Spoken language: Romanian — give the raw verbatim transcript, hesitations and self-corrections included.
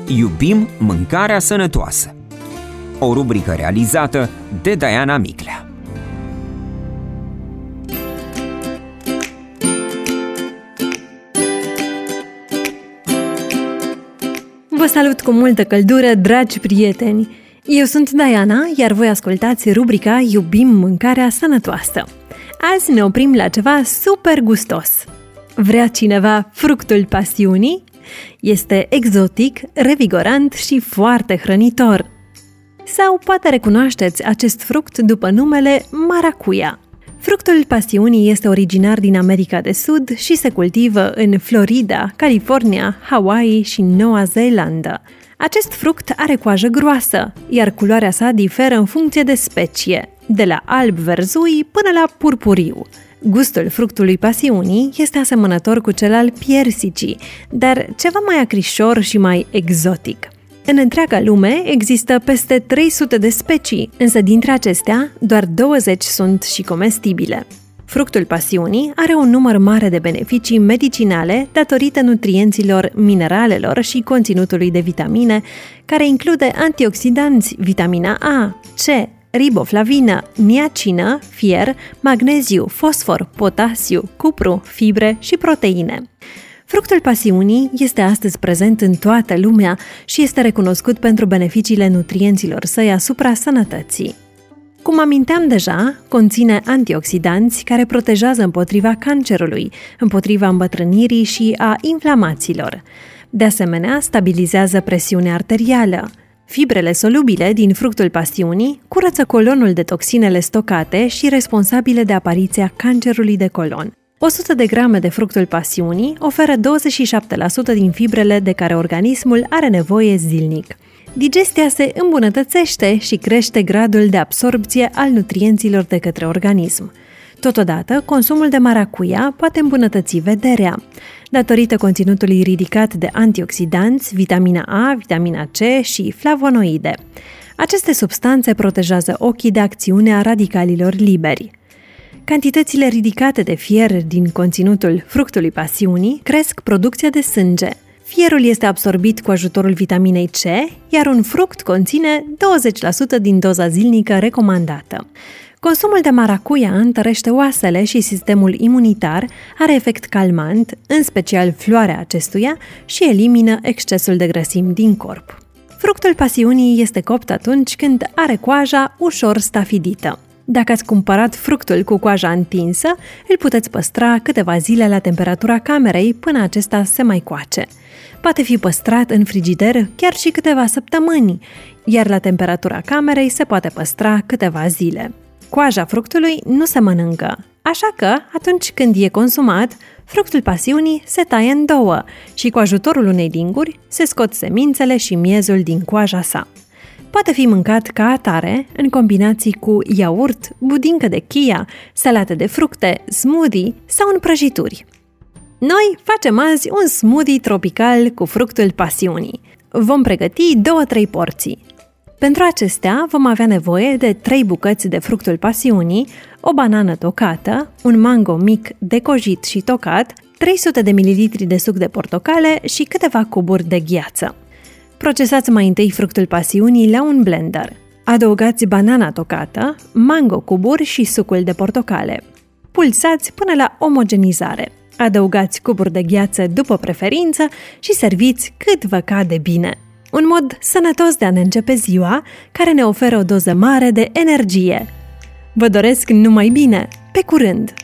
Iubim mâncarea sănătoasă. O rubrică realizată de Diana Miclea. Vă salut cu multă căldură, dragi prieteni! Eu sunt Diana, iar voi ascultați rubrica Iubim mâncarea sănătoasă. Azi ne oprim la ceva super gustos. Vrea cineva fructul pasiunii? Este exotic, revigorant și foarte hrănitor. Sau poate recunoașteți acest fruct după numele maracuja. Fructul pasiunii este originar din America de Sud și se cultivă în Florida, California, Hawaii și Noua Zeelandă. Acest fruct are coajă groasă, iar culoarea sa diferă în funcție de specie, de la alb verzui până la purpuriu. Gustul fructului pasiunii este asemănător cu cel al piersicii, dar ceva mai acrișor și mai exotic. În întreaga lume există peste trei sute de specii, însă dintre acestea, doar douăzeci sunt și comestibile. Fructul pasiunii are un număr mare de beneficii medicinale datorită nutrienților, mineralelor și conținutului de vitamine, care include antioxidanți, vitamina A, C, riboflavină, niacină, fier, magneziu, fosfor, potasiu, cupru, fibre și proteine. Fructul pasiunii este astăzi prezent în toată lumea și este recunoscut pentru beneficiile nutrienților săi asupra sănătății. Cum aminteam deja, conține antioxidanți care protejează împotriva cancerului, împotriva îmbătrânirii și a inflamațiilor. De asemenea, stabilizează presiunea arterială. Fibrele solubile din fructul pasiunii curăță colonul de toxinele stocate și responsabile de apariția cancerului de colon. o sută de grame de fructul pasiunii oferă douăzeci și șapte la sută din fibrele de care organismul are nevoie zilnic. Digestia se îmbunătățește și crește gradul de absorbție al nutrienților de către organism. Totodată, consumul de maracuja poate îmbunătăți vederea, datorită conținutului ridicat de antioxidanți, vitamina A, vitamina C și flavonoide. Aceste substanțe protejează ochii de acțiunea radicalilor liberi. Cantitățile ridicate de fier din conținutul fructului pasiunii cresc producția de sânge. Fierul este absorbit cu ajutorul vitaminei C, iar un fruct conține douăzeci la sută din doza zilnică recomandată. Consumul de maracuja întărește oasele și sistemul imunitar, are efect calmant, în special floarea acestuia, și elimină excesul de grăsimi din corp. Fructul pasiunii este copt atunci când are coaja ușor stafidită. Dacă ați cumpărat fructul cu coaja întinsă, îl puteți păstra câteva zile la temperatura camerei până acesta se mai coace. Poate fi păstrat în frigider chiar și câteva săptămâni, iar la temperatura camerei se poate păstra câteva zile. Coaja fructului nu se mănâncă, așa că, atunci când e consumat, fructul pasiunii se taie în două și cu ajutorul unei linguri se scot semințele și miezul din coaja sa. Poate fi mâncat ca atare, în combinații cu iaurt, budincă de chia, salate de fructe, smoothie sau în prăjituri. Noi facem azi un smoothie tropical cu fructul pasiunii. Vom pregăti două-trei porții. Pentru acestea vom avea nevoie de trei bucăți de fructul pasiunii, o banană tocată, un mango mic decojit și tocat, trei sute de mililitri de suc de portocale și câteva cuburi de gheață. Procesați mai întâi fructul pasiunii la un blender. Adăugați banana tocată, mango cuburi și sucul de portocale. Pulsați până la omogenizare. Adăugați cuburi de gheață după preferință și serviți cât vă cade bine. Un mod sănătos de a ne începe ziua, care ne oferă o doză mare de energie. Vă doresc numai bine! Pe curând!